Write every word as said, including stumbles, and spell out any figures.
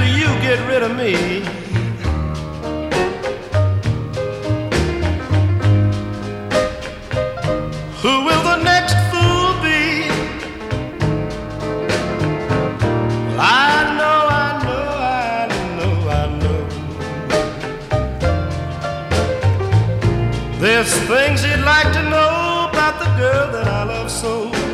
you get rid of me, who will the next fool be? Well, I know, I know, I know, I know. There's things you'd like to know about the girl that I love so.